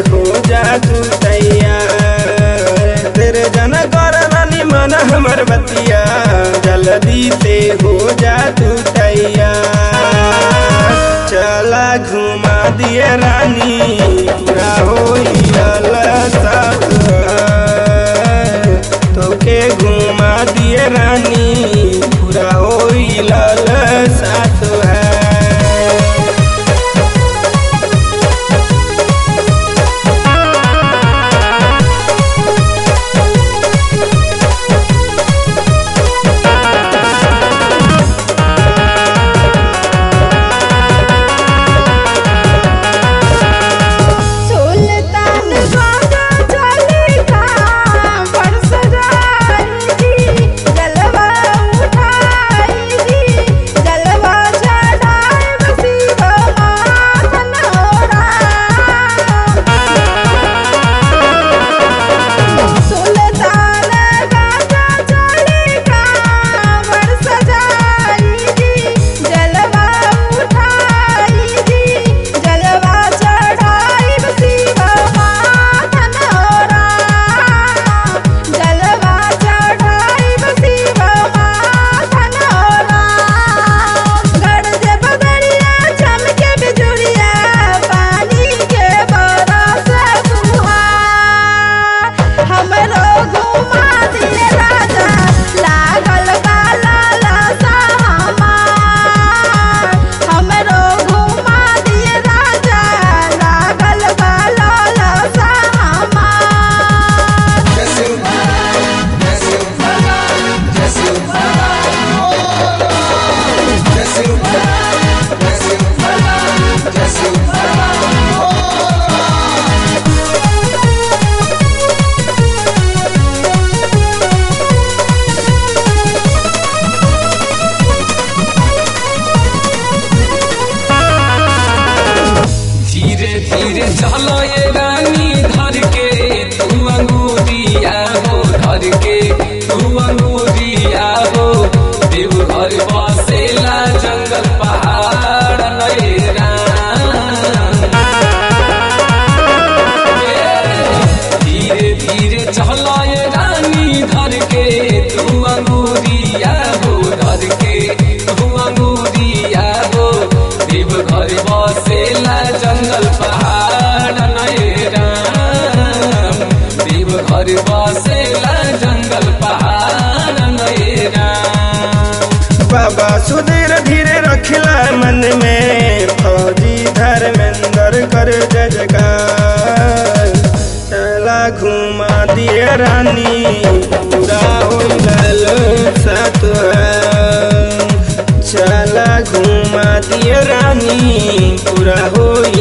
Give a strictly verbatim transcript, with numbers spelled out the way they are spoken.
हो जा तू तैयार। तेरे जन कर रानी मन हमर बतिया, जल्दी से हो जा तू तैयार। चला घुमा दिए रानी पूरा होइल साथ, तोके घुमा दिए रानी पूरा होइल साथ है। धीरे चलो ये रानी धर के तू अंगूरिया हो, धर के तू अंगूरिया हो। देवघर बसेला जंगल पहाड़ नैरा, धीरे धीरे चलो ये रानी धर के तू अंगूरिया हो, धर के तू अंगूरिया हो। देवघर बसेला जंगल पहाड़ नैरा, देवघर बसेला जंगल पहाड़ नैरा। बाबा सुधीर धीरे रखिला मन में, फौजी धर्मेंद्र कर जय जयकार। चला घुमा दिए रानी पूरा होइल साथ, चला घुमा दिए रानी पूरा होइल